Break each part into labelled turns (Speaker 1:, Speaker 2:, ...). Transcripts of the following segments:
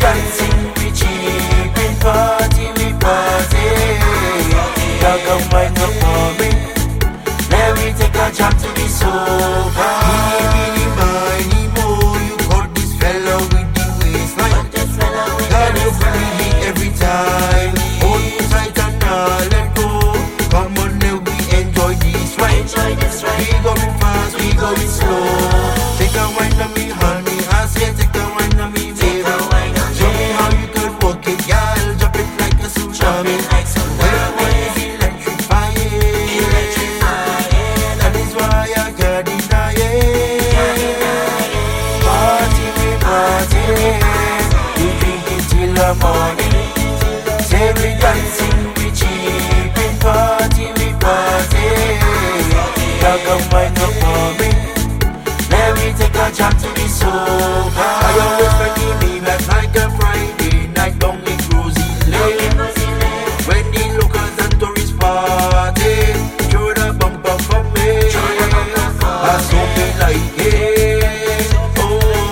Speaker 1: dancing, we cheapin', party, we party. Y'all come wine up for me. Let me take a jump to the sofa.
Speaker 2: Eeny, miny, moe, you got this fella with the waistline. Got you feeling me every time. Hold me tight and not let go. Come on now, we enjoy this ride. We going fast, we going slow. Take a wine on me, honey. I say take a wine on me, baby. Show me how you could walk it, girl. Drop it like a tsunami. Everyone is electrifying. That is why I can't deny it. Party, we party. We drink it till the morning. Say we dancing, we cheapin', party, we party. Y'all come wine up for me. Let me take a jump to the sofa. I always find you leave at like a Friday night down in Rosie Lane. When the locals and tourists party, throw the bumper for me. I saw me like it. Oh,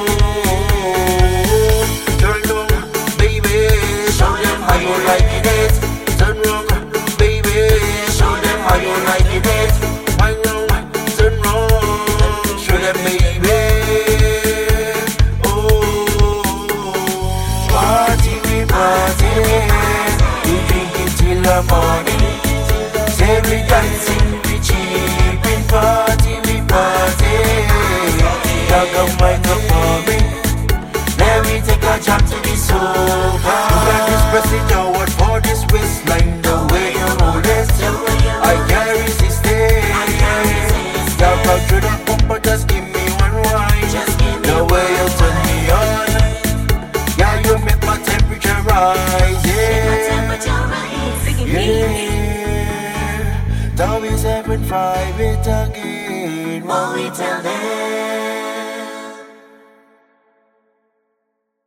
Speaker 2: turn on, baby. Show them how you liking it. Turn round, baby. Show them how you liking it. Wine round, turn round. Show them, baby. Oh, party, we party. We drink it till the morning. Say we dancing, we cheapin', party, we party. Y'all come wine up for me. Let me take a jump to the sofa. You got this pressing outward for this waistline. The way you hold it, I can't resist it. Y'all come through the bumper, just give me one wine. The way you turn me on, yeah, you make my temperature rise. Yeah, don't be 7-5 it again.
Speaker 3: What we tell them.